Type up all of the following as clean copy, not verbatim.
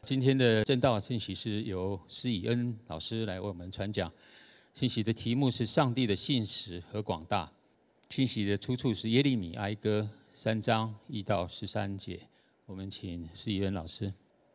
今天的正道信息是由施以恩老师来为我们传讲。信息的题目是上帝的信实和广大。信息的出处是耶利米哀歌3章1到13节。我们请施以恩老师。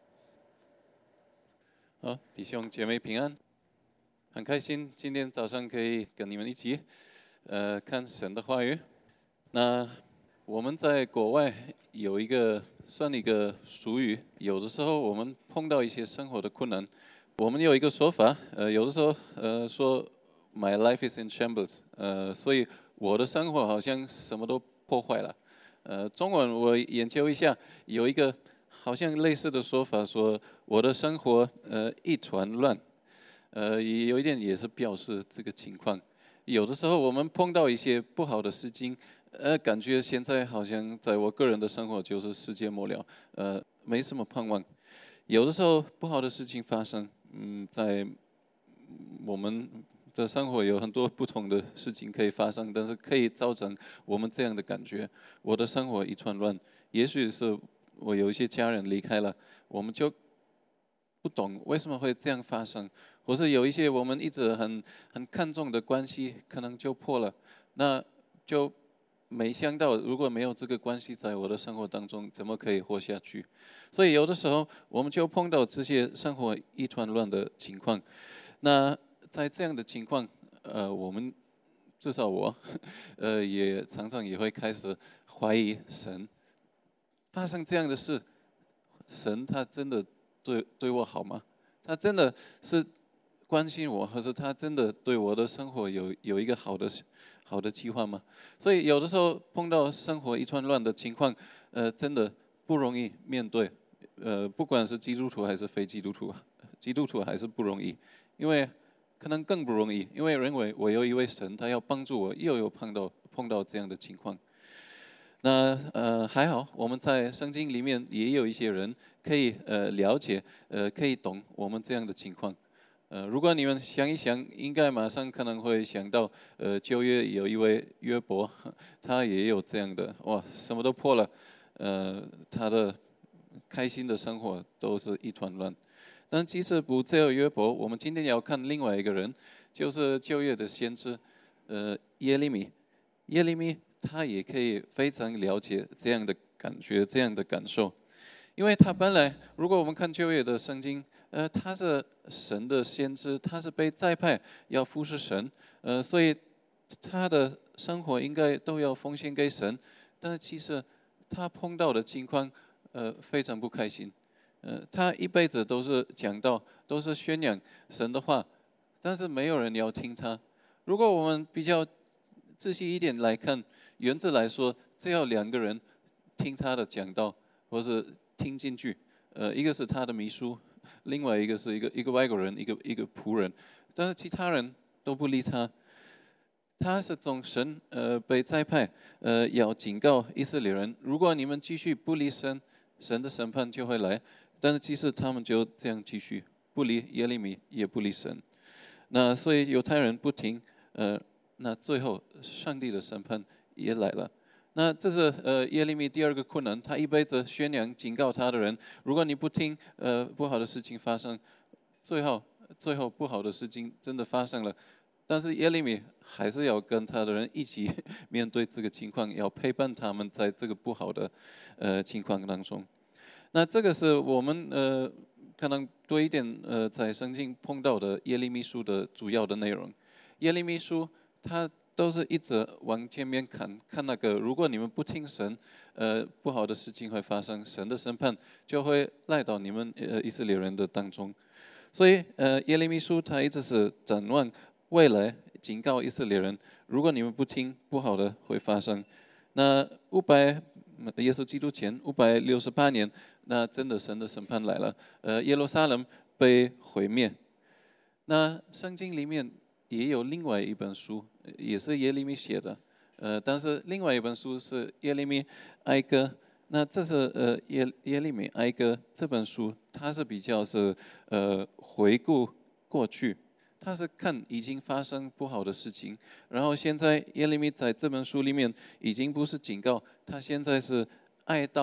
好，弟兄姐妹平安，很开心今天早上可以跟你们一起看神的话语。那我们在国外有一个俗语，有的时候我们碰到一些生活的困难，我们有一个说法，有的时候说 My life is in shambles，所以我的生活好像什么都破坏了。中文我研究一下，有一个好像类似的说法，说我的生活一团乱，也有一点也是表示这个情况。有的时候我们碰到一些不好的事情，感觉现在好像在我个人的生活就是世界末了，没什么盼望。有的时候不好的事情发生，在我们的生活有很多不同的事情可以发生，但是可以造成我们这样的感觉：我的生活一团乱。也许是我有一些家人离开了，我们就不懂为什么会这样发生，或是有一些我们一直很看重的关系可能就破了，那就没想到如果没有这个关系在我的生活当中，怎么可以活下去？所以有的时候我们就碰到这些生活一团乱的情况。那在这样的情况，我们至少我，也常常也会开始怀疑神。发生这样的事，神他真的对我好吗？他真的是关心我，或者他真的对我的生活有一个好的计划吗？所以有的时候碰到生活一团乱的情况，真的不容易面对。不管是基督徒还是非基督徒，基督徒还是不容易，因为可能更不容易，因为认为我有一位神，他要帮助我，又有碰到这样的情况。那还好，我们在圣经里面也有一些人可以了解，可以懂我们这样的情况。如果你们想一想，应该马上可能会想到，旧约有一位约伯，他也有这样的，哇，什么都破了，他的开心的生活都是一团乱。但其实不只有约伯，我们今天要看另外一个人，就是旧约的先知，耶利米。耶利米他也可以非常了解这样的感觉，这样的感受，因为他本来，如果我们看旧约的圣经，他是神的先知，他是被再派要服侍神，所以他的生活应该都要奉献给神，但是其实他碰到的情况，非常不开心，他一辈子都是讲道，都是宣扬神的话，但是没有人要听他。如果我们比较仔细一点来看，原则来说，只要2个人听他的讲道，或是听进去，一个是他的秘书，另外一个是一个外国人，一个仆人，但是其他人都不理他。他是从神被差派，要警告以色列人，如果你们继续不理神，神的审判就会来。但是其实他们就这样继续不理耶利米，也不理神。那所以犹太人不听，那最后上帝的审判也来了。那这是耶利米第2个困难，他一辈子宣扬警告他的人，如果你不听，不好的事情发生，最后不好的事情真的发生了，但是耶利米还是要跟他的人一起面对这个情况，要陪伴他们在这个不好的情况当中。那这个是我们可能多一点在圣经碰到的耶利米书的主要的内容。耶利米书他都是一直往前面看那个，如果你们不听神，不好的事情会发生，神的审判就会来到你们以色列人的当中。所以耶利米书他一直是展望未来，警告以色列人，如果你们不听，不好的会发生。那耶稣基督前568年，那真的神的审判来了，耶路撒冷被毁灭。那圣经里面也有另外一本书，也是耶利米写的，但是另外一本书是耶利米哀歌。那这是耶利米哀歌这本书，它是比较是回顾过去，它是看已经发生不好的事情，然后现在耶利米在这本书里面已经不是警告，他现在是哀悼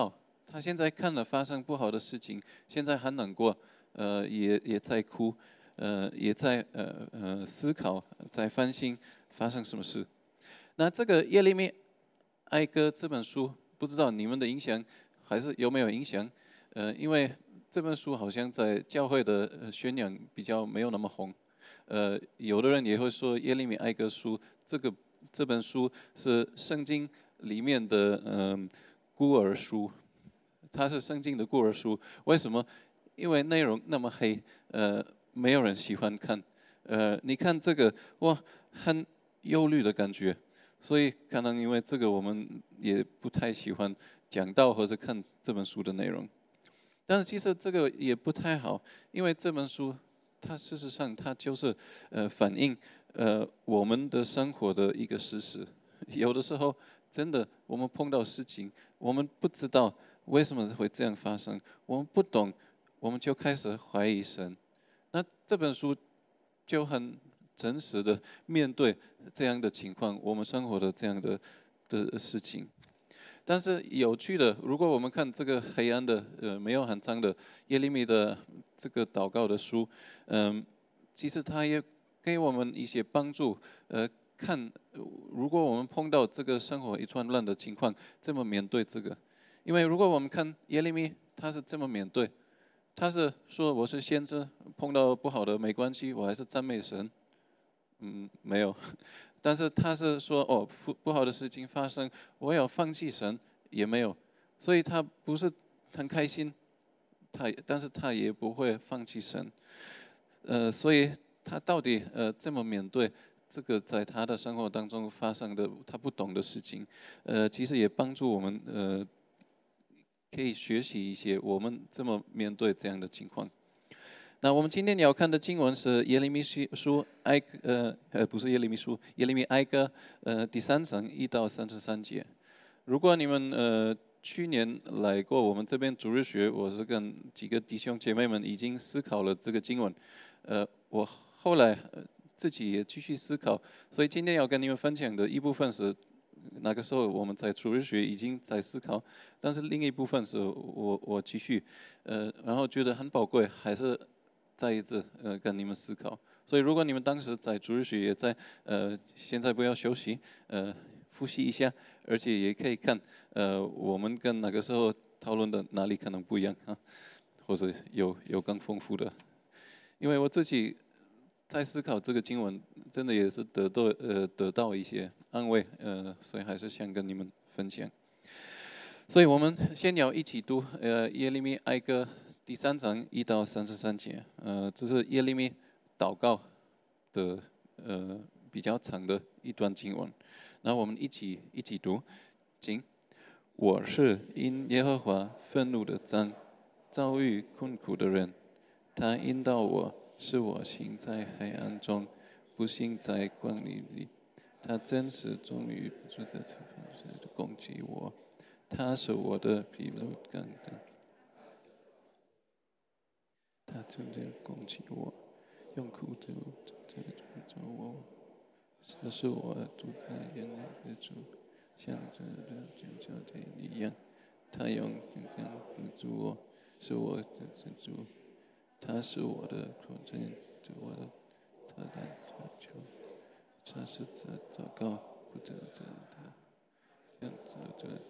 他现在看了发生不好的事情，现在很难过，也在哭，也在思考，在翻新发生什么事。那这个耶利米哀歌这本书，不知道你们的影响还是有没有影响？因为这本书好像在教会的宣扬比较没有那么红。有的人也会说耶利米哀歌书这本书是圣经里面的孤儿书，它是圣经的孤儿书。为什么？因为内容那么黑，没有人喜欢看。你看这个，哇，很忧虑的感觉。所以可能因为这个，我们也不太喜欢讲到或者看这本书的内容。但是其实这个也不太好，因为这本书它事实上它就是反映我们的生活的一个事实。有的时候真的我们碰到事情，我们不知道为什么会这样发生，我们不懂，我们就开始怀疑神。那这本书就很真实的面对这样的情况，我们生活的这样的事情。但是有趣的，如果我们看这个黑暗的没有很长的耶利米的这个祷告的书，其实它也给我们一些帮助。看如果我们碰到这个生活一团乱的情况，怎么面对这个？因为如果我们看耶利米，他是这么面对，他是说我是先知，碰到不好的没关系，我还是赞美神。没有。但是他是说哦，不好的事情发生，我要放弃神也没有，所以他不是很开心，但是他也不会放弃神。所以他到底这么面对这个在他的生活当中发生的他不懂的事情，其实也帮助我们可以学习一些我们怎么面对这样的情况。那我们今天要看的经文是耶利米书不是耶利米书，耶利米哀歌第3章1到33节。如果你们去年来过我们这边主日学，我是跟几个弟兄姐妹们已经思考了这个经文，我后来自己也继续思考，所以今天要跟你们分享的一部分是那个时候我们在主日学已经在思考，但是另一部分是我继续，然后觉得很宝贵，还是再一次跟你们思考。所以如果你们当时在主日学也在现在不要休息，复习一下，而且也可以看我们跟那个时候讨论的哪里可能不一样啊，或者有更丰富的。因为我自己在思考这个经文，真的也是得到一些安慰，所以还是想跟你们分享。所以我们先要一起读耶利米哀歌第3章1到33节，这是耶利米祷告的比较长的一段经文。然后我们一起读，请。我是因耶和华愤怒的杖，遭遇困苦的人。他引导我，使我行在黑暗中，不行在光明里。他真实忠于不住的攻击我，他是我的庇护港灯。他正在攻击我，用苦毒在抓我。这是我住在眼里的主，像这的尖叫的一样。他用剑堵住我，是我的主。他是我的口证，是我的他的求。他是在祷告，不得的他，这样子的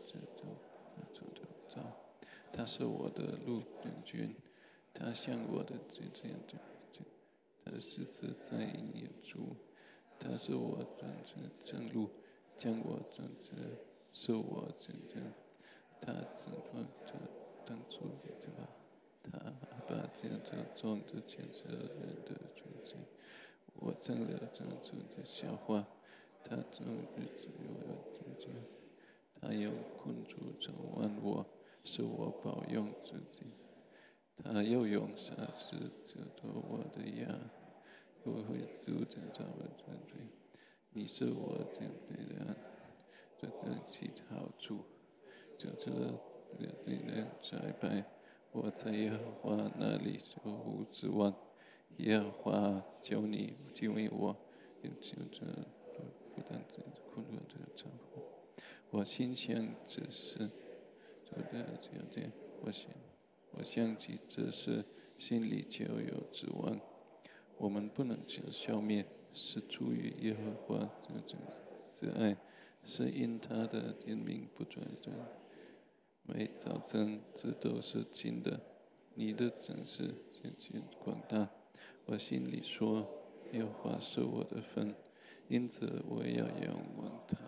他是我的路人君，他向我的他的狮子在引住，他是我正路，将我正直，是我真正，他怎么当初对吧？他把建造中的建设人的纯净，我成了正主的笑话。他终日只有我自己，他用困住整完我，使我保用自己。他又用砂石遮住我的牙，又会阻止我的嘴。你是我敬佩的，这得其好处，就这令人栽培。我在耶和华那里守护指望，耶和华求你救我，又救这不但这困难的丈夫。我心想只是我想起这事，心里就有指望。我们不能消灭，是出于耶和华这爱，是因他的怜悯不转转。每早晨这都是新的，你的真实渐渐广大。我心里说，耶和华是我的份，因此我要仰望他。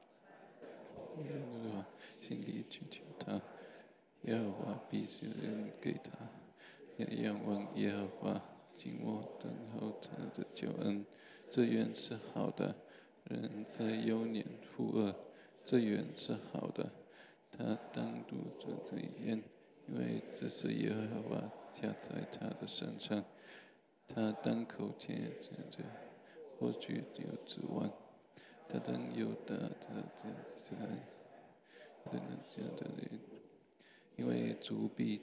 心里祈求他，耶和华必须人给他。要仰望耶和华，静默等候他的救恩。这原是好的，人在幼年负恶，这原是好的。他当督这罪孽，因为这是耶和华加在他的身上。他当口前这或许有指望。他当有大的这因为主必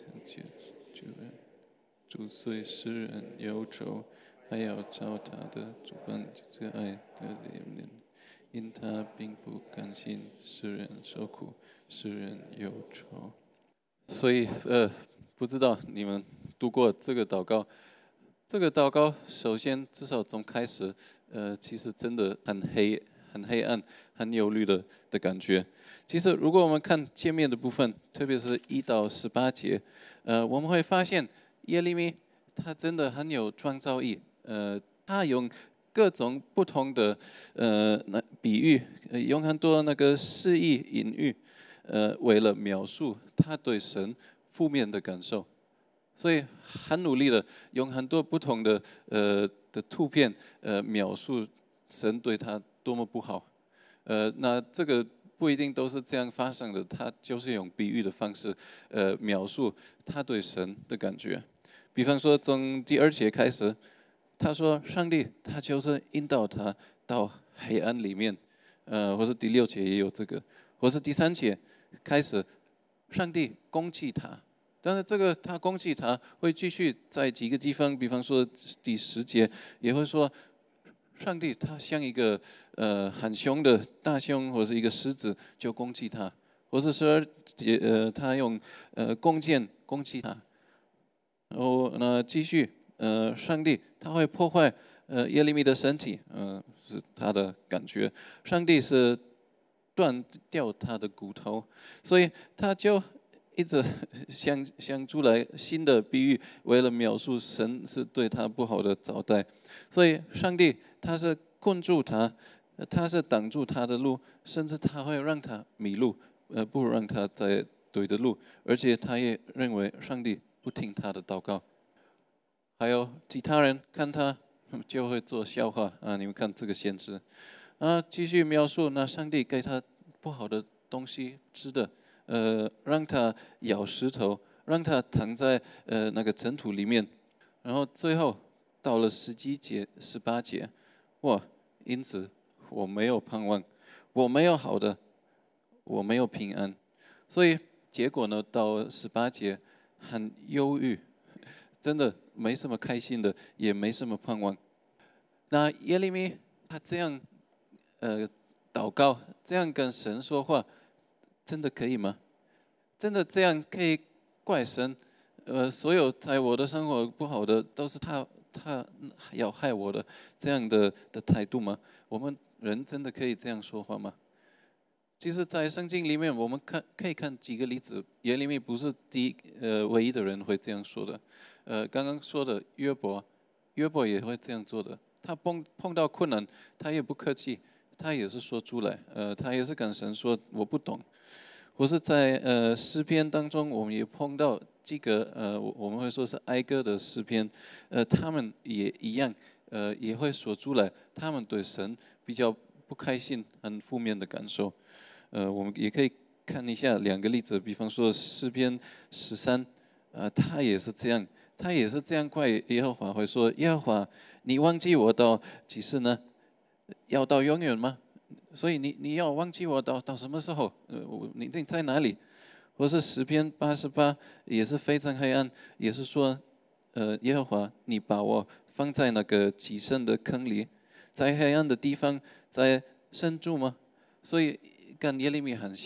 主虽世人忧愁，还要照他的主般这爱的怜悯，因他并不甘心世人受苦，世人忧愁。所以不知道你们读过这个祷告？这个祷告首先至少从开始，其实真的很黑暗、很忧虑的感觉。其实如果我们看前面的部分，特别是1到18节，我们会发现耶利米他真的很有创造力，他用各种不同的比喻，用很多那个诗意隐喻，为了描述他对神负面的感受。所以很努力的用很多不同的图片描述神对他多么不好。那这个不一定都是这样发生的，他就是用比喻的方式描述他对神的感觉。比方说从第2节开始，他说上帝他就是引导他到黑暗里面，或是第6节也有这个，或是第3节开始，上帝攻击他。但是这个他攻击他会继续在几个地方，比方说第10节也会说，上帝他像一个很凶的大熊或是一个狮子就攻击他，或是12节他用弓箭攻击他，然后呢继续上帝他会破坏耶利米的身体，是他的感觉，上帝是断掉他的骨头，所以他就一直想出来新的比喻，为了描述神是对他不好的招待。所以上帝他是困住他，他是挡住他的路，甚至他会让他迷路，不让他在对的路。而且他也认为上帝不听他的祷告。还有其他人看他就会做笑话啊！你们看这个先知啊，继续描述那上帝给他不好的东西吃的。让他咬石头，让他躺在那个尘土里面，然后最后到了17节、18节，哇！因此我没有盼望，我没有好的，我没有平安，所以结果呢，到18节很忧郁，真的没什么开心的，也没什么盼望。那耶利米他这样祷告，这样跟神说话。真的可以吗？真的这样可以怪神？所有在我的生活不好的都是他要害我的这样的态度吗？我们人真的可以这样说话吗？其实，在圣经里面，我们可以看几个例子。耶利米不是唯一的人会这样说的。刚刚说的约伯也会这样做的。他碰到困难，他也不客气，他也是说出来。他也是跟神说我不懂。或是在诗篇当中，我们也碰到几个我们会说是哀歌的诗篇，他们也一样，也会说出来，他们对神比较不开心、很负面的感受。我们也可以看一下2个例子，比方说诗篇13，他也是这样，他也是这样怪耶和华，会说耶和华，你忘记我到几时呢？要到永远吗？所以你要忘记我到什么时候？你在哪里？或是诗篇88也是非常黑暗，也是说，耶和华，你把我放在那个极深的坑里，在黑暗的地方，在深处吗？所以跟耶利米很像，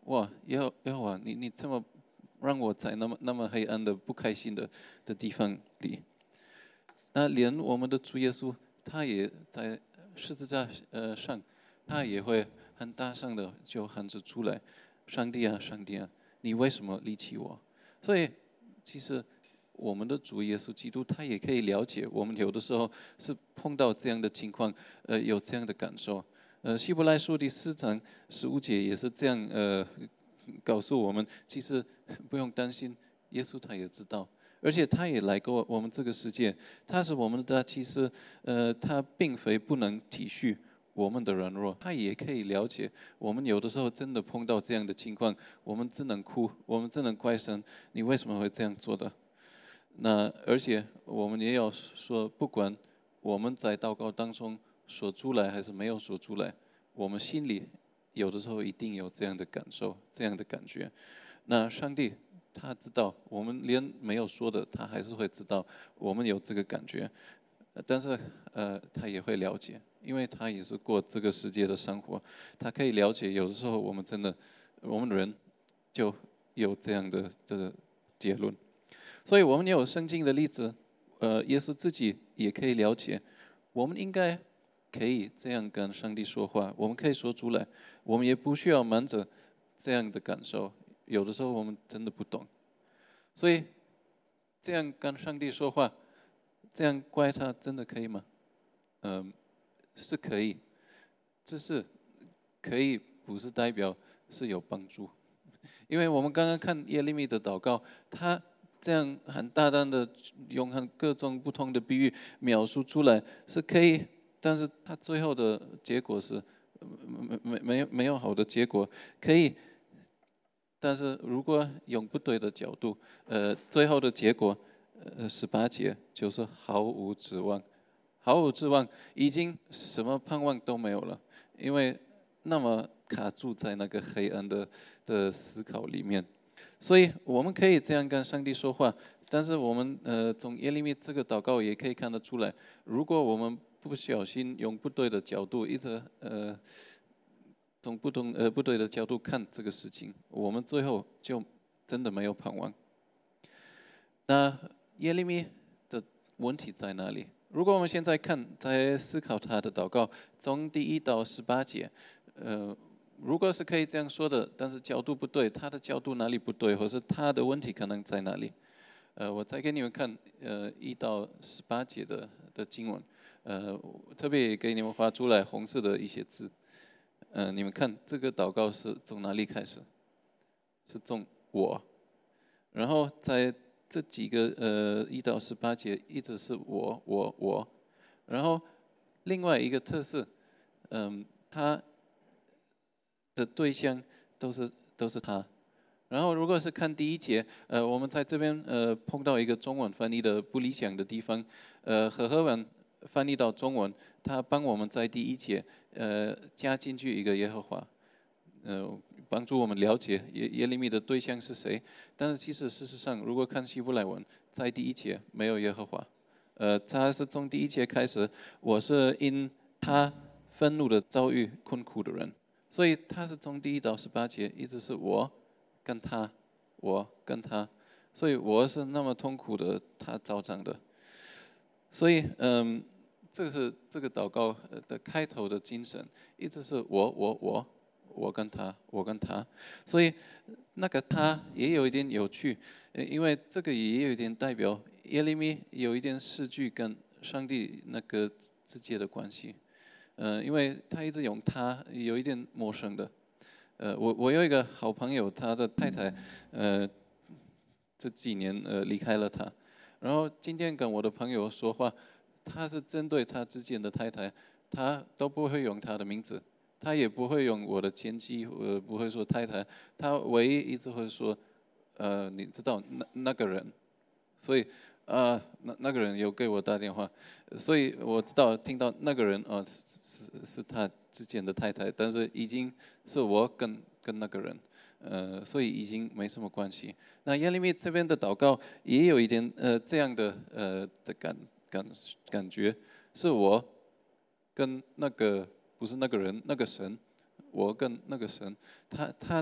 哇，耶和华，你这么让我在那么黑暗的不开心的地方里。那连我们的主耶稣，他也在十字架上，他也会很大声的就喊着出来：上帝啊，上帝啊，你为什么离弃我？所以其实我们的主耶稣基督，他也可以了解我们有的时候是碰到这样的情况，有这样的感受。希伯来书第4章15节也是这样告诉我们，其实不用担心，耶稣他也知道，而且他也来过我们这个世界，他是我们的大祭司，他并非不能体恤我们的软弱，他也可以了解我们有的时候真的碰到这样的情况，我们只能哭，我们只能怪神，你为什么会这样做的？那而且我们也要说，不管我们在祷告当中说出来还是没有说出来，我们心里有的时候一定有这样的感受，这样的感觉。那上帝他知道，我们连没有说的，他还是会知道我们有这个感觉。但是他也会了解，因为他也是过这个世界的生活，他可以了解。有的时候我们真的，我们人就有这样的结论。所以我们也有圣经的例子，耶稣自己也可以了解，我们应该可以这样跟上帝说话，我们可以说出来，我们也不需要瞒着这样的感受。有的时候我们真的不懂，所以这样跟上帝说话，这样怪他真的可以吗？是可以，只是可以不是代表是有帮助，因为我们刚刚看耶利米的祷告，他这样很大胆的用很各种不同的比喻描述出来是可以，但是他最后的结果是没有好的结果，可以，但是如果用不对的角度，最后的结果，18节就是毫无指望，毫无指望，已经什么盼望都没有了，因为那么卡住在那个黑暗的思考里面。所以我们可以这样跟上帝说话，但是我们从耶利米这个祷告也可以看得出来，如果我们不小心用不对的角度，一直从不对的角度看这个事情，我们最后就真的没有盼望。那耶利米的问题在哪里？如果我们现在看，在思考他的祷告，从第1到18节，如果是可以这样说的，但是角度不对，他的角度哪里不对，或是他的问题可能在哪里？我再给你们看1到18节的经文，特别给你们画出来红色的一些字。你们看这个祷告是从哪里开始？是从我，然后在这几个1到18节一直是我，然后另外一个特色，他的对象都是他。然后如果是看第1节，我们在这边碰到一个中文翻译的不理想的地方，和合文翻译到中文，他帮我们在第1节加进去一个耶和华，帮助我们了解耶利米的对象是谁。但是其实事实上，如果看希伯来文，在第1节没有耶和华，他是从第1节开始，我是因他愤怒的遭遇困苦的人，所以他是从第1到18节一直是我跟他，我跟他，所以我是那么痛苦的他造成的，所以这是这个祷告的开头的精神，一直是我跟他，我跟他，所以那个他也有一点有趣，因为这个也有一点代表耶利米有一点失去跟上帝那个之间的关系，因为他一直用他，有一点陌生的。我有一个好朋友，他的太太，这几年离开了他，然后今天跟我的朋友说话，他是针对他之前的太太，他都不会用他的名字，他也不会用我的前妻，不会说太太，他唯一一直会说，你知道那个人，所以那个人有给我打电话，所以我知道听到那个人是他之前的太太，但是已经是我跟那个人。所以已经没什么关系。那耶利米这边的祷告也有一点这样的感觉，是我跟那个不是那个人，那个神，我跟那个神，他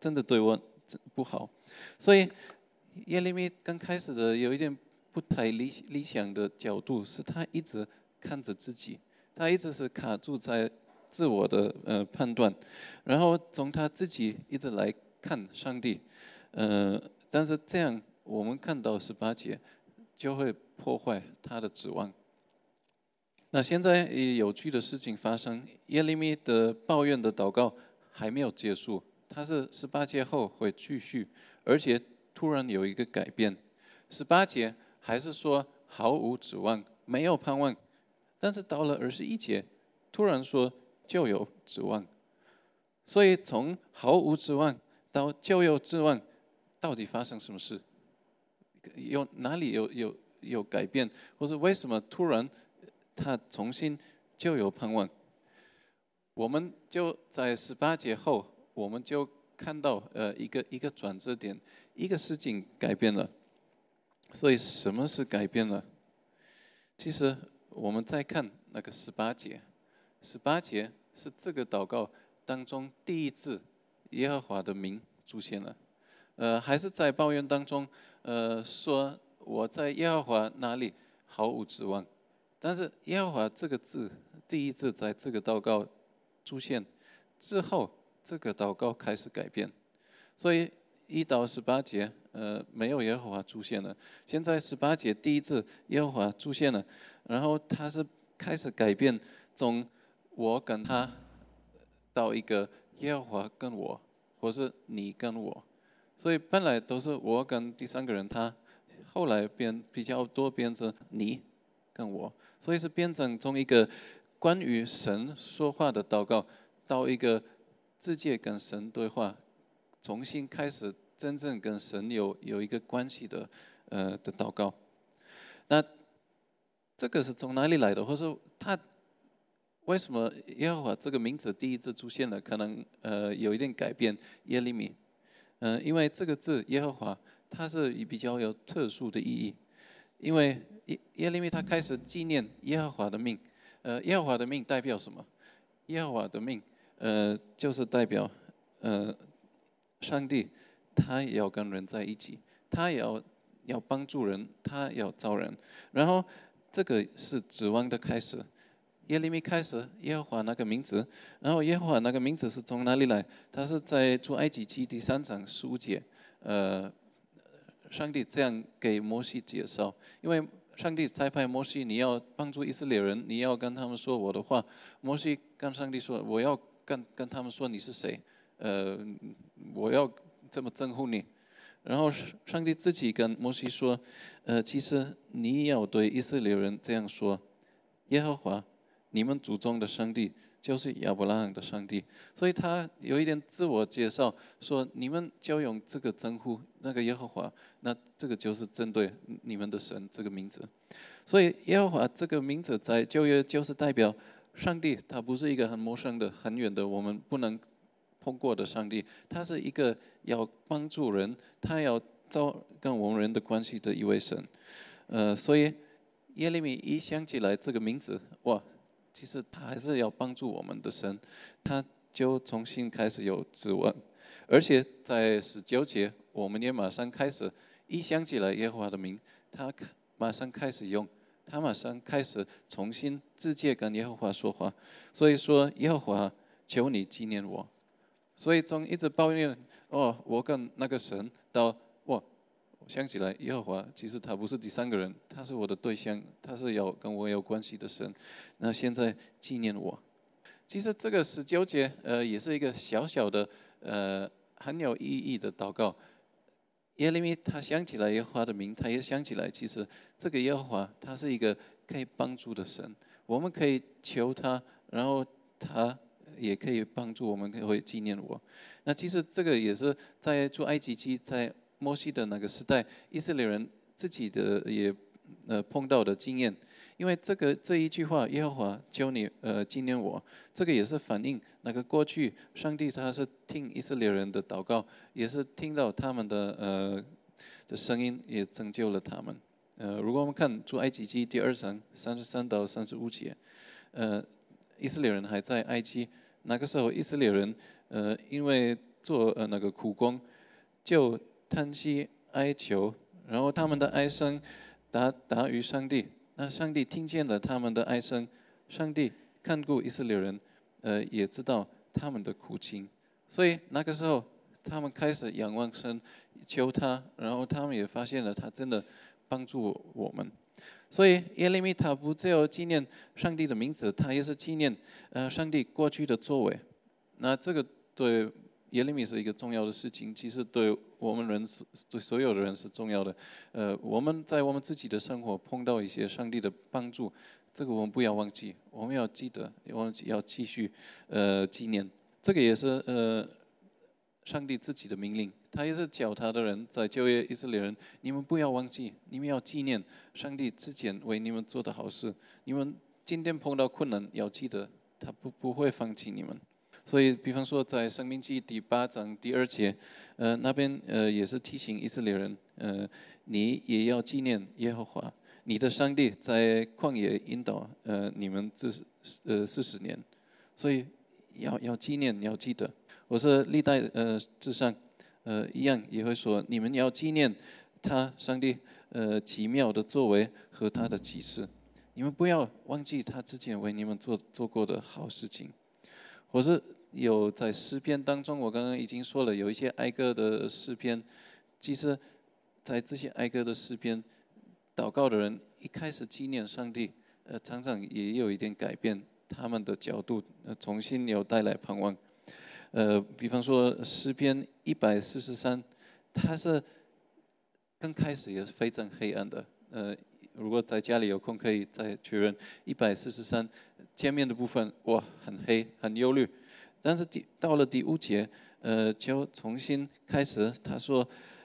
真的对我不好。所以耶利米刚开始的有一点不太理想的角度，是他一直看着自己，他一直是卡住在自我的判断，然后从他自己一直来看上帝，但是这样我们看到18节就会破坏他的指望。那现在有趣的事情发生，耶利米的抱怨的祷告还没有结束，他是18节后会继续，而且突然有一个改变。18节还是说毫无指望，没有盼望，但是到了21节，突然说就有指望。所以从毫无指望到就有指望，到底发生什么事？哪里有改变，或者为什么突然他重新就有盼望？我们就在18节后，我们就看到一个转折点，一个事情改变了。所以什么是改变了？其实我们再看那个18节，18节是这个祷告当中第一次耶和华的名出现了。还是在抱怨当中，说我在耶和华那里毫无指望。但是耶和华这个字第一次在这个祷告出现之后，这个祷告开始改变。所以1到18节，没有耶和华出现了。现在18节第一次耶和华出现了，然后他是开始改变，从我跟他到一个耶和华跟我，或是你跟我。所以本来都是我跟第三个人他，后来比较多变成你跟我，所以是变成从一个关于神说话的祷告，到一个直接跟神对话，重新开始真正跟神有一个关系的祷告。那这个是从哪里来的？或是他为什么耶和华这个名字第一次出现了？可能有一点改变耶利米。因为这个字耶和华，它是比较有特殊的意义。因为耶利米他开始纪念耶和华的命。耶和华的命代表什么？耶和华的命，就是代表上帝他也要跟人在一起，他也要帮助人，他要造人。然后这个是指望的开始。耶利米开始耶和华那个名字，然后耶和华那个名字是从哪里来？他是在出埃及记第3章15节，上帝这样给摩西介绍，因为上帝差派摩西，你要帮助以色列人，你要跟他们说我的话。摩西跟上帝说，我要跟他们说你是谁，我要这么称呼你。然后上帝自己跟摩西说，其实你要对以色列人这样说，耶和华你们祖宗的上帝就是亚伯拉罕的上帝。所以他有一点自我介绍，说你们就用这个称呼那个耶和华，那这个就是针对你们的神这个名字。所以耶和华这个名字在旧约就是代表上帝，他不是一个很陌生的、很远的我们不能碰过的上帝，他是一个要帮助人，他要造跟我们人的关系的一位神。所以耶利米一想起来这个名字，哇！其实他还是要帮助我们的神，他就重新开始有指望。而且在19节，我们也马上开始一想起来耶和华的名，他马上开始用，他马上开始重新直接跟耶和华说话。所以说耶和华，求你纪念我。所以从一直抱怨我跟那个神，到我想起来耶和华其实他不是第三个人，他是我的对象，他是要跟我有关系的神。那现在纪念我。其实这个19节也是一个小小的很有意义的祷告。耶利米他想起来耶和华的名，他也想起来其实这个耶和华他是一个可以帮助的神，我们可以求他，然后他也可以帮助我们，会纪念我。那其实这个也是在出埃及记，在摩西的那个时代，以色列人自己的也碰到的经验。因为这一句话，耶和华求你纪念我，这个也是反映那个过去上帝他是听以色列人的祷告，也是听到他们的声音，也拯救了他们。如果我们看出埃及记第2章33到35节，以色列人还在埃及，那个时候以色列人因为做那个苦工，就叹息哀求，然后他们的哀声达于上帝。那上帝听见了他们的哀声，上帝看顾以色列人，也知道他们的苦情，所以那个时候他们开始仰望神，求他，然后他们也发现了他真的帮助我们。所以耶利米他不只有纪念上帝的名字，他也是纪念上帝过去的作为。那这个对耶利米是一个重要的事情，其实对我们人对所有的人是重要的。我们在我们自己的生活碰到一些上帝的帮助，这个我们不要忘记，我们要记得，我们要继续纪念。这个也是上帝自己的命令，他也是教他的人在旧约以色列人，你们不要忘记，你们要纪念上帝之前为你们做的好事。你们今天碰到困难，要记得他不会放弃你们。所以，比方说在申命记第8章第2节，那边也是提醒以色列人，你也要纪念耶和华你的上帝在旷野引导你们40年，所以要纪念，要记得。我是历代至上一样也会说，你们要纪念他上帝奇妙的作为和他的启示，你们不要忘记他之前为你们做过的好事情。或是有在诗篇当中，我刚刚已经说了，有一些哀歌的诗篇，其实在这些哀歌的诗篇，祷告的人一开始纪念上帝，常常也有一点改变他们的角度，重新有带来盼望。比方说诗篇143，它是刚开始也是非常黑暗的。如果在家里有空，可以再确认143前面的部分，哇，很黑，很忧虑。但是到了第5节，就重新开始，他说，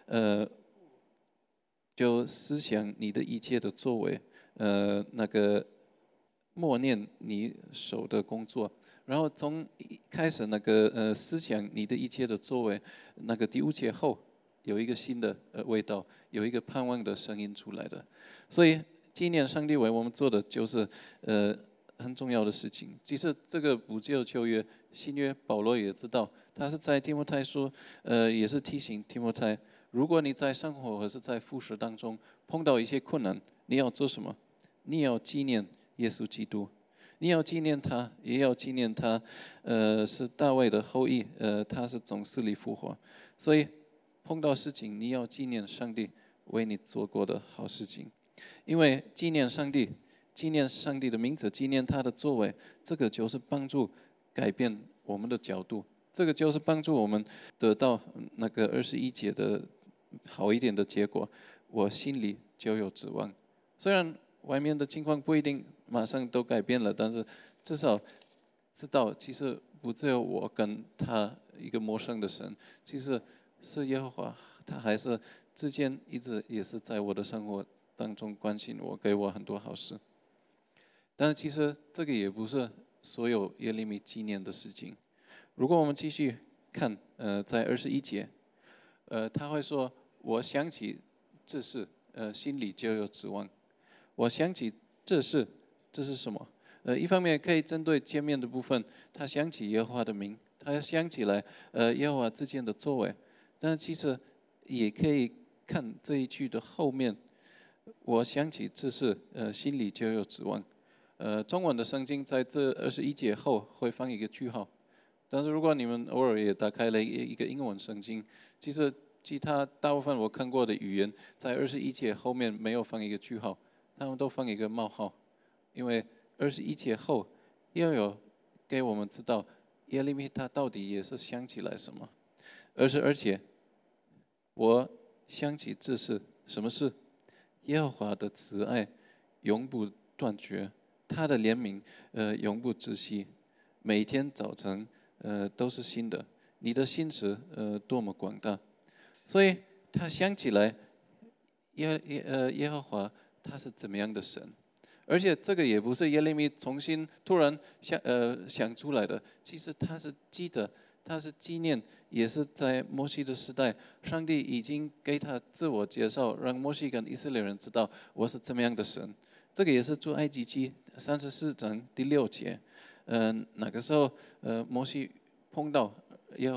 就思想你的一切的作为，那个默念你手的工作。然后从开始那个思想你的一切的作为，那个第5节后有一个新的味道，有一个盼望的声音出来的。所以纪念上帝为我们做的就是很重要的事情。其实这个不只有旧约，新约保罗也知道，他是在提摩太书也是提醒提摩太，如果你在生活或是在服事当中碰到一些困难，你要做什么？你要纪念耶稣基督。你要纪念他，也要纪念他，是大卫的后裔，他是从死里复活。所以碰到事情，你要纪念上帝为你做过的好事情，因为纪念上帝，纪念上帝的名字，纪念他的作为，这个就是帮助改变我们的角度，这个就是帮助我们得到那个21节的好一点的结果。我心里就有指望，虽然外面的情况不一定马上都改变了，但是至少知道，其实不只有我跟他一个陌生的神，其实是耶和华，他还是之间一直也是在我的生活当中关心我，给我很多好事。但是其实这个也不是所有耶利米纪念的事情。如果我们继续看，在21节，他会说：“我想起这事，心里就有指望。我想起这事，这是什么？一方面可以针对前面的部分，他想起耶和华的名，他想起来耶和华之间的作为。但是其实也可以看这一句的后面，我想起这事，心里就有指望。中文的圣经在这21节后会放一个句号，但是如果你们偶尔也打开了一个英文圣经，其实其他大部分我看过的语言在21节后面没有放一个句号，他们都放一个冒号，因为21节后又有给我们知道耶利米他到底也是想起来什么。22节，我想起这是什么事？耶和华的慈爱永不断绝，他的怜悯永不止息，每天早晨都是新的。你的心思多么广大！所以他想起来耶和华他是怎么样的神，而且这个也不是耶利米突然想出来的，其实他是记得，他是纪念，也是在摩西的时代，上帝已经给他自我介绍，让摩西跟以色列人知道我是怎么样的神。这个也是出埃及记34章第6节，那个时候摩西碰到耶和华，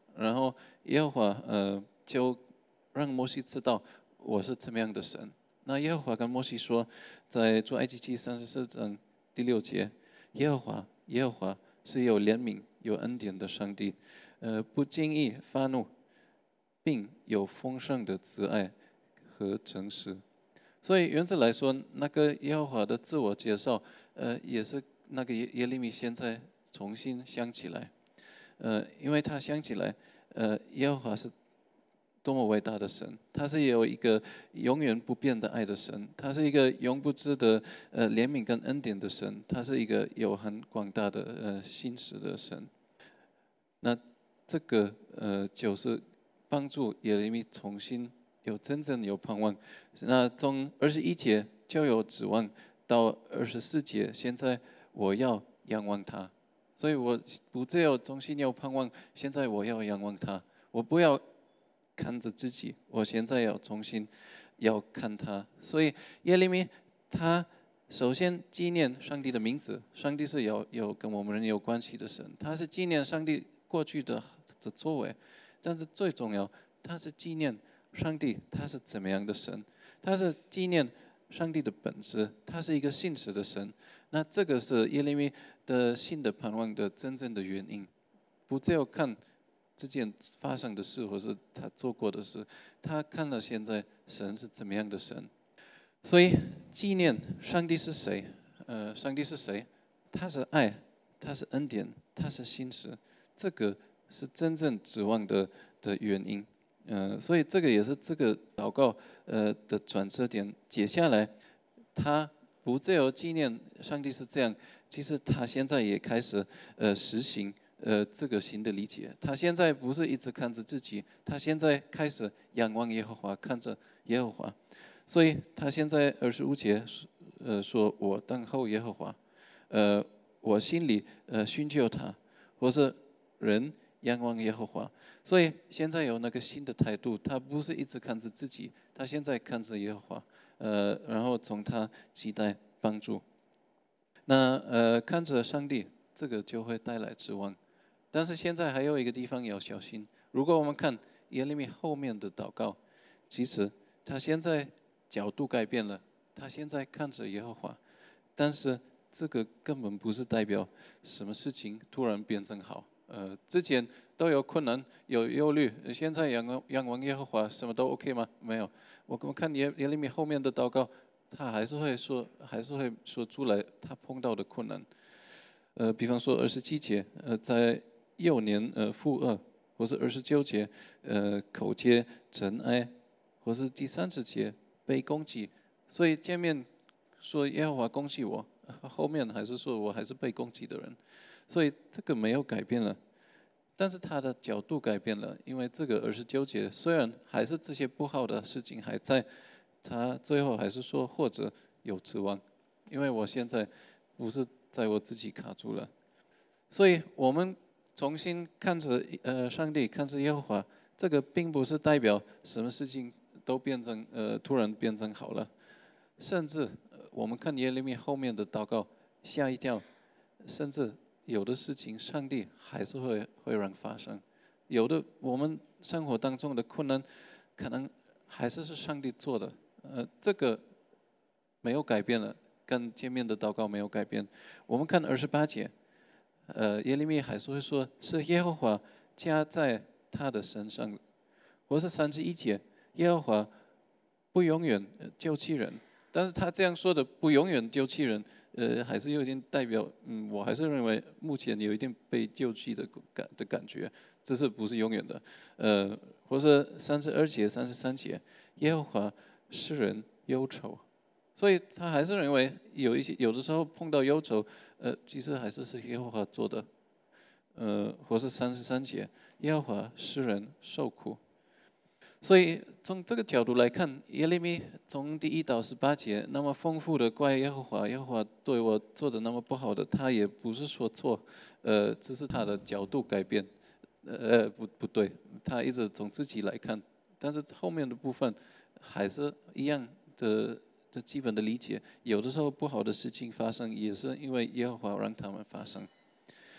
然后耶和华就让摩西知道我是怎么样的神。那耶和华跟摩西说，在出埃及记34章第6节，耶和华是有怜悯、有恩典的上帝，不轻易发怒，并有丰盛的慈爱和诚实。所以原则来说，那个耶和华的自我介绍，也是那个耶利米现在重新想起来，因为他想起来，耶和华是多么伟大的神，他是有一个永远不变的爱的神，他是一个永不止的怜悯跟恩典的神，他是一个有很广大的心识的神。那这个就是帮助耶利米重新真正有盼望。那从21节就有指望到24节，现在我要仰望他，所以我不只有重新有盼望，现在我要仰望他，我不要看着自己，我现在要重新要看他。所以耶利米他首先纪念上帝的名字，上帝是有跟我们人有关系的神，他是纪念上帝过去的作为，但是最重要，他是纪念上帝他是怎么样的神，他是纪念上帝的本质，他是一个信实的神。那这个是耶利米的新的盼望的真正的原因，不只有看之前发生的事，或是他做过的事，他看了现在神是怎么样的神。所以纪念上帝是谁？上帝是谁？他是爱，他是恩典，他是信实，这个是真正指望的原因。所以这个也是这个祷告的转折点。接下来，他不只有纪念上帝是这样，其实他现在也开始实行这个新的理解。他现在不是一直看着自己，他现在开始仰望耶和华，看着耶和华。所以他现在25节说：“我等候耶和华，我心里寻求他，或是人仰望耶和华。”所以现在有那个新的态度，他不是一直看着自己，他现在看着耶和华，然后从他期待帮助。那看着上帝，这个就会带来指望。但是现在还有一个地方要小心，如果我们看耶利米后面的祷告，其实他现在角度改变了，他现在看着耶和华，但是这个根本不是代表什么事情突然变成好。之前都有困难，有忧虑，现在仰望耶和华，什么都 OK 吗？没有。我们看耶利米后面的祷告，他还是会说出来他碰到的困难。比方说27节，在幼年负恶，或是29节，口皆尘埃，或是第30节被攻击。所以前面说耶和华攻击我，后面还是说我还是被攻击的人。所以这个没有改变了，但是他的角度改变了，因为这个29节虽然还是这些不好的事情还在，他最后还是说或者有指望，因为我现在不是在我自己卡住了。所以我们重新看着上帝，看着耶和华，这个并不是代表什么事情都变成突然变成好了，甚至我们看耶利米后面的祷告，吓一跳，甚至有的事情上帝还是会让发生，有的我们生活当中的困难，可能还是上帝做的，这个没有改变了，跟前面的祷告没有改变。我们看28节，耶利米还是会说，是耶和华加在他的身上，或是31节，耶和华不永远救弃人，但是他这样说的不永远救弃人，还是有点代表，我还是认为目前有一点被救弃的感觉，这是不是永远的？或是32节、33节，耶和华使人忧愁，所以他还是认为有的时候碰到忧愁，其实还是耶和华做的。或是33节，耶和华使人受苦。所以从这个角度来看，耶利米从第1到18节那么丰富的怪耶和华，耶和华对我做的那么不好的，他也不是说错，只是他的角度改变，不对，他一直从自己来看，但是后面的部分还是一样的基本的理解，有的时候不好的事情发生，也是因为耶和华让他们发生。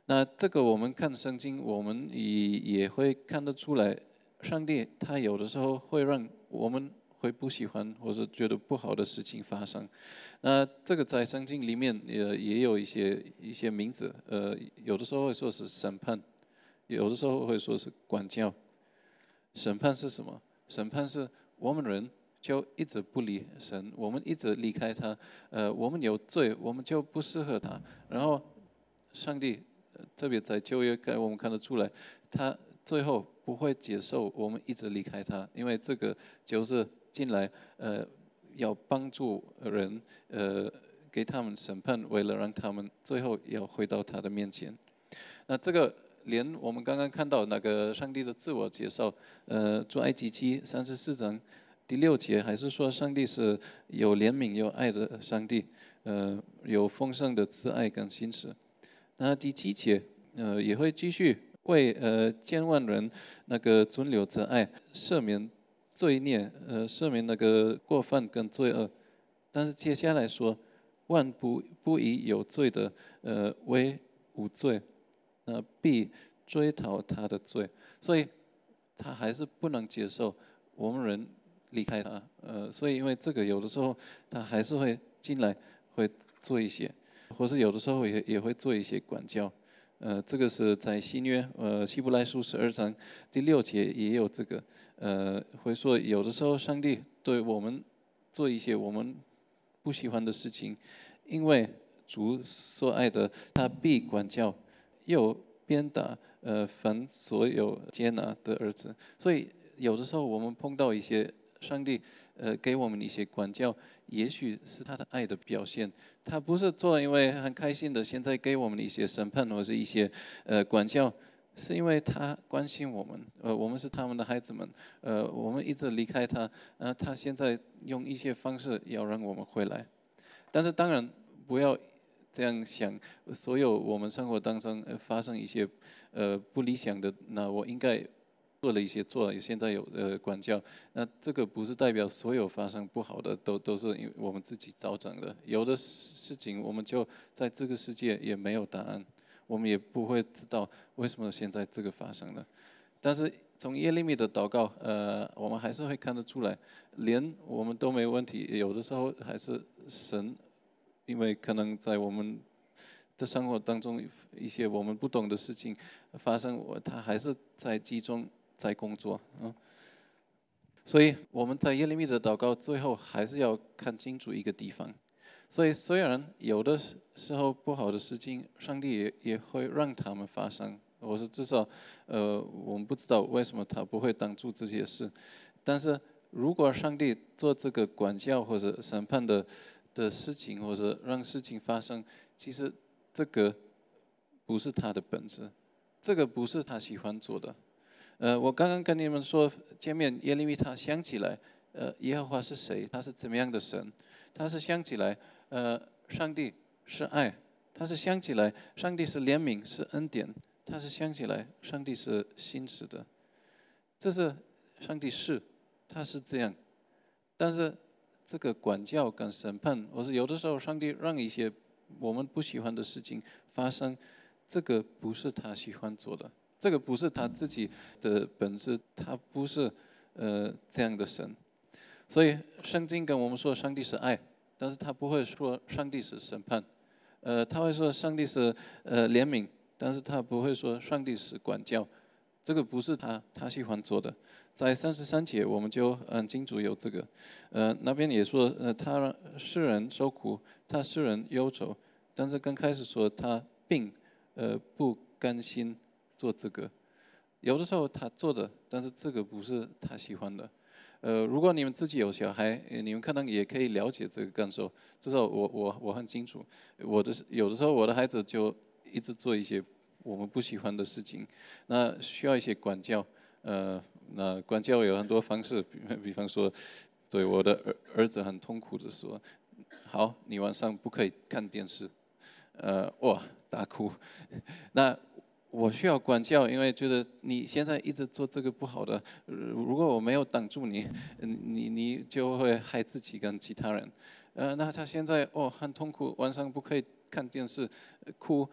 那这个我们看圣经，我们也会看得出来，上帝他有的时候会让我们会不喜欢或者觉得不好的事情发生。那这个在圣经里面也有一些名字，有的时候会说是审判，有的时候会说是管教。审判是什么？审判是我们人就一直不理神，我们一直离开他，我们有罪，我们就不适合他。然后上帝，特别在旧约我们看得出来，他最后不会接受我们一直离开他，因为这个就是进来，要帮助人，给他们审判，为了让他们最后要回到他的面前。那这个连我们刚刚看到那个上帝的自我介绍，出埃及记34章第6节，还是说上帝是有怜悯有爱的上帝，有丰盛的慈爱跟信实。那第7节，也会继续为千万人那个存留慈爱，赦免罪孽，赦免那个过犯跟罪恶。但是接下来说，万不以有罪的为无罪，必追讨他的罪。所以他还是不能接受我们人离开他，所以因为这个有的时候他还是会进来，会做一些，或是有的时候也会做一些管教。这个是在新约希伯来书12章第6节也有这个，会说有的时候上帝对我们做一些我们不喜欢的事情，因为主所爱的，他必管教，又鞭打凡所有接纳的儿子。所以有的时候我们碰到一些上帝给我们一些管教，也许是他的爱的表现。他不是做因为很开心的现在给我们一些审判或是一些管教，是因为他关心我们，我们是他们的孩子们，我们一直离开他，他现在用一些方式要让我们回来。但是当然不要这样想，所有我们生活当中发生一些不理想的，那我应该做了一些现在有管教，那这个不是代表所有发生不好的都是因为我们自己造成的。有的事情我们就在这个世界也没有答案，我们也不会知道为什么现在这个发生了。但是从耶利米的祷告，我们还是会看得出来，连我们都没问题，有的时候还是神，因为可能在我们的生活当中一些我们不懂的事情发生，他还是在集中在工作。所以我们在耶利米的祷告最后还是要看清楚一个地方。所以虽然有的时候不好的事情，上帝也会让他们发生。我说至少，我们不知道为什么他不会挡住这些事。但是如果上帝做这个管教或者审判的事情，或者让事情发生，其实这个不是他的本质，这个不是他喜欢做的。我刚刚跟你们说，前面耶利米他想起来，耶和华是谁？他是怎么样的神？他是想起来，上帝是爱，他是想起来，上帝是怜悯，是恩典，他是想起来，上帝是信实的。这是上帝是，他是这样。但是这个管教跟审判，或是有的时候上帝让一些我们不喜欢的事情发生，这个不是他喜欢做的。这个不是他自己的本质，他不是这样的神。所以圣经跟我们说上帝是爱，但是他不会说上帝是审判。他会说上帝是怜悯，但是他不会说上帝是管教。这个不是他喜欢做的。在33节我们就很清楚有这个。那边也说他让世人受苦，他世人忧愁，但是刚开始说他并不甘心做这个。有的时候他做的，但是这个不是他喜欢的。如果你们自己有小孩，你们可能也可以了解这个感受。至少我很清楚，有的时候我的孩子就一直做一些我们不喜欢的事情，那需要一些管教。那管教有很多方式，比方说，对我的儿子很痛苦的说，好，你晚上不可以看电视，哇，大哭。那我需要管教，因为觉得你现在一直做这个不好的，如果我没有挡住你，你就会害自己跟其他人。那他现在很痛苦，晚上不可以看电视，哭，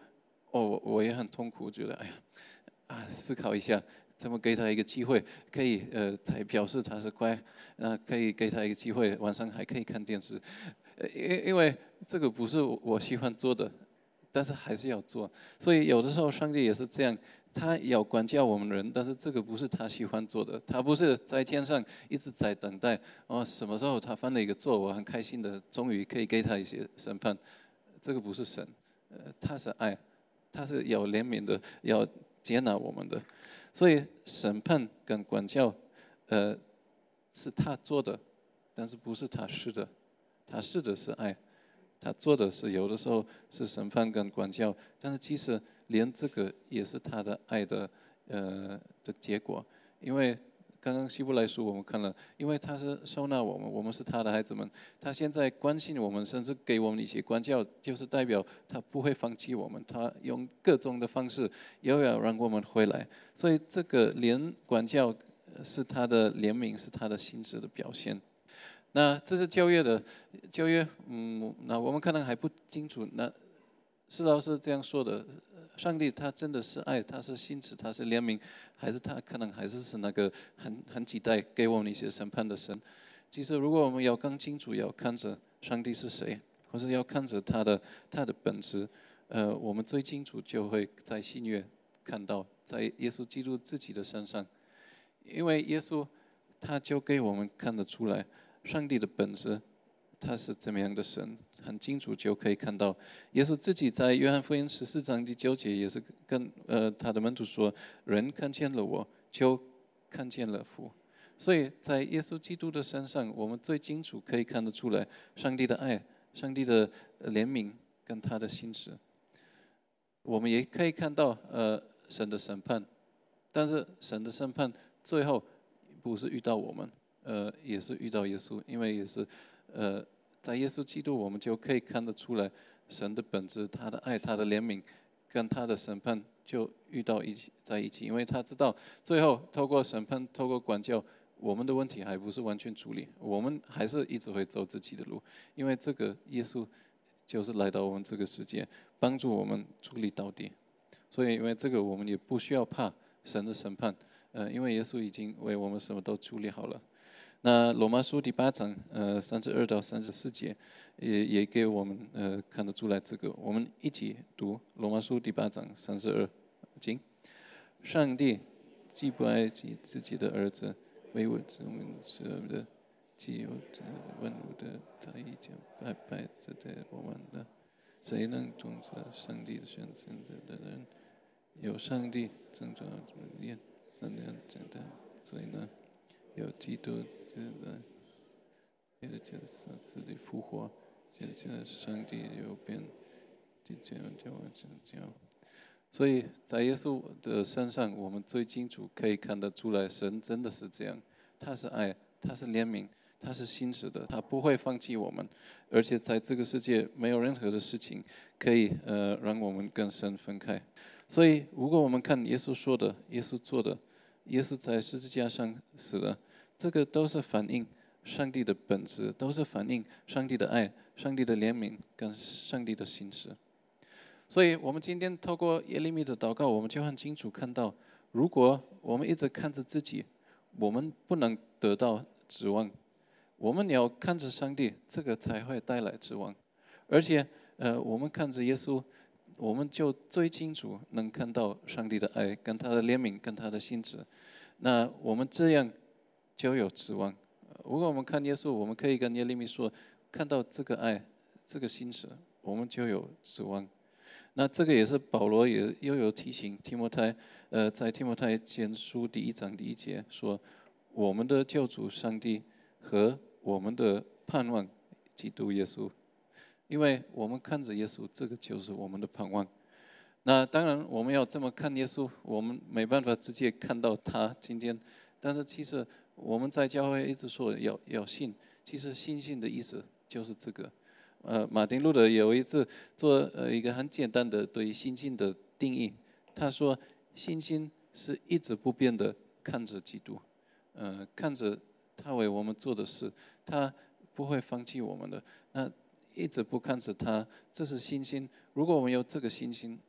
我也很痛苦，觉得哎呀思考一下，怎么给他一个机会，可以才表示他是乖，可以给他一个机会，晚上还可以看电视，因为这个不是我喜欢做的，但是还是要做。所以有的时候上帝也是这样，他要管教我们人，但是这个不是他喜欢做的，他不是在天上一直在等待，什么时候他犯了一个错，我很开心的，终于可以给他一些审判，这个不是神，他是爱，他是有怜悯的，要接纳我们的，所以审判跟管教，是他做的，但是不是他是的，他是的是爱。他做的是有的时候是审判跟管教，但是其实连这个也是他的爱的结果，因为刚刚希伯来书我们看了，因为他是收纳我们，我们是他的孩子们，他现在关心我们，甚至给我们一些管教，就是代表他不会放弃我们，他用各种的方式又要让我们回来，所以这个连管教是他的怜悯，是他的心智的表现。那这是旧约的，旧约，那我们可能还不清楚。那施老师这样说的，上帝他真的是爱，他是心慈，他是怜悯，还是他可能还是那个很期待给我们一些审判的神？其实如果我们要更清楚，要看着上帝是谁，或者要看着他的本质，我们最清楚就会在新约看到，在耶稣基督自己的身上，因为耶稣他就给我们看得出来。上帝的本质，他是怎么样的神，很清楚就可以看到。耶稣自己在约翰福音14章第9节也是跟他的门徒说：“人看见了我，就看见了父。”所以在耶稣基督的身上，我们最清楚可以看得出来上帝的爱、上帝的怜悯跟他的心智。我们也可以看到神的审判，但是神的审判最后不是遇到我们。也是遇到耶稣，因为也是，在耶稣基督，我们就可以看得出来神的本质，他的爱，他的怜悯，跟他的审判就遇到在一起，因为他知道最后透过审判，透过管教，我们的问题还不是完全处理，我们还是一直会走自己的路，因为这个耶稣就是来到我们这个世界，帮助我们处理到底，所以因为这个我们也不需要怕神的审判，因为耶稣已经为我们什么都处理好了。那罗马书第8章32到34节，也给我们看得出来这个。我们一起读罗马书第8章32经。上帝既不爱自己的儿子，为我们舍的，既有万物的，他已经白白的给我们了。谁能种植上帝的选择的人？有上帝拯救念3年整的，所以呢？有基督之人，也就是死里复活，现在上帝右边，就这样就完成这样。所以在耶稣的身上，我们最清楚可以看得出来，神真的是这样，他是爱，他是怜悯，他是信实的，他不会放弃我们，而且在这个世界没有任何的事情可以让我们跟神分开。所以如果我们看耶稣说的，耶稣做的，耶稣在十字架上死了。这个都是反映上帝的本质，都是反映上帝的爱、上帝的怜悯跟上帝的心事。所以，我们今天透过耶利米的祷告，我们就很清楚看到，如果我们一直看着自己，我们不能得到指望。我们要看着上帝，这个才会带来指望。而且，我们看着耶稣，我们就最清楚能看到上帝的爱、跟他的怜悯、跟他的心智。那我们这样就有指望。如果我们看耶稣，我们可以跟耶利米说，看到这个爱、这个心智，我们就有指望。那这个也是保罗又有提醒提摩太，在提摩太前书第1章第1节说，我们的救主上帝和我们的盼望基督耶稣，因为我们看着耶稣，这个就是我们的盼望。那当然我们要这么看耶稣，我们没办法直接看到他今天，但是其实我们在教会一直说要信，其实信心的意思就是这个。马丁路德有一次做一个很简单的对信心的定义，他说信心是一直不变的看着基督，看着他为我们做的事，他不会放弃我们的。那一直不看着他，这是信心。如果我们有这个信心，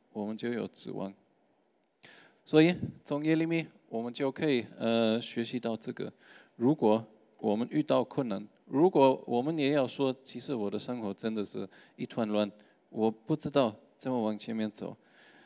我们就有指望。所以从耶利米，我们就可以学习到这个：如果我们遇到困难，如果我们也要说，其实我的生活真的是一团乱，我不知道怎么往前面走。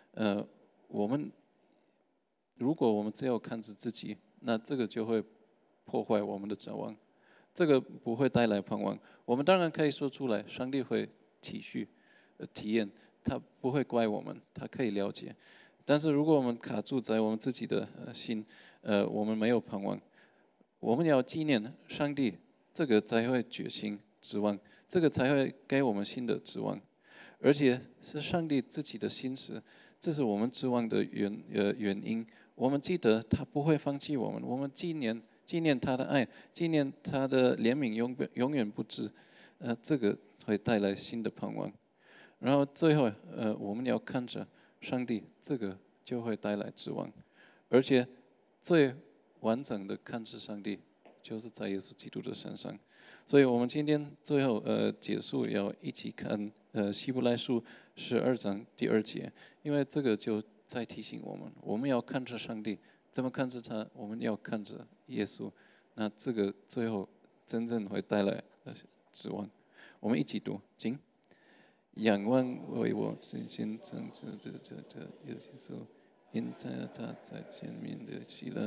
如果我们只有看着自己，那这个就会破坏我们的指望，这个不会带来盼望。我们当然可以说出来，上帝会体恤、体验，他不会怪我们，他可以了解。但是如果我们卡住在我们自己的心，我们没有盼望，我们要纪念上帝，这个才会决心指望，这个才会给我们新的指望，而且是上帝自己的心思，这是我们指望的原因。我们记得他不会放弃我们，我们纪念他的爱，纪念他的怜悯永远不止，这个会带来新的盼望。然后最后，我们要看着上帝，这个就会带来指望，而且最完整的看着上帝，就是在耶稣基督的身上。所以我们今天最后结束要一起看希伯来书12章第2节，因为这个就在提醒我们，我们要看着上帝，怎么看着他？我们要看着耶稣，那这个最后真正会带来指望。我们一起读，请。仰望为我身心正直的耶稣，因他在前面的喜乐，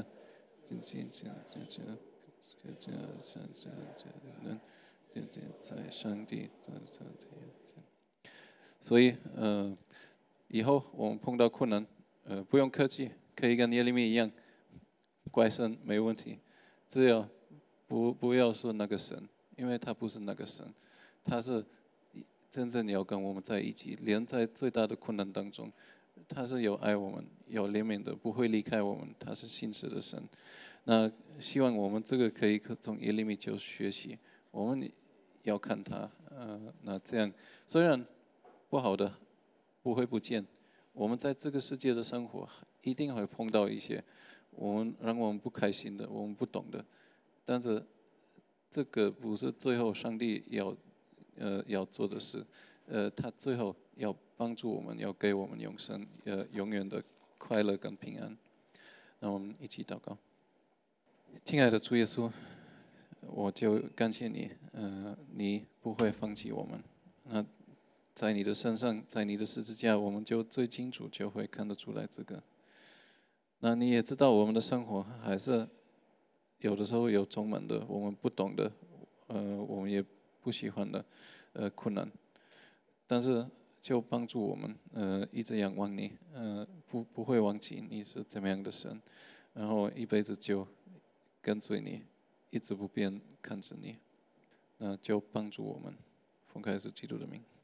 在上帝所以以后我们碰到困难，不用客气，可以跟耶利米一样，怪神没问题，只要不要说那个神，因为他不是那个神，他是真正要跟我们在一起，连在最大的困难当中，他是有爱我们、有怜悯的，不会离开我们，他是信实的神。那希望我们这个可以从耶利米就学习，我们要看他，那这样虽然不好的不会不见，我们在这个世界的生活一定会碰到一些让我们不开心的，我们不懂的，但是这个不是最后上帝要做的事，他最后要帮助我们，要给我们永生，永远的快乐跟平安。那我们一起祷告。亲爱的主耶稣，我就感谢你，你不会放弃我们。那在你的身上，在你的十字架，我们就最清楚就会看得出来这个。那你也知道我们的生活还是有的时候有充满的我们不懂的，我们也不喜欢的困难，但是就帮助我们一直仰望你，不会忘记你是怎么样的神，然后一辈子就跟随你，一直不变看着你，就帮助我们，奉靠耶稣基督的名。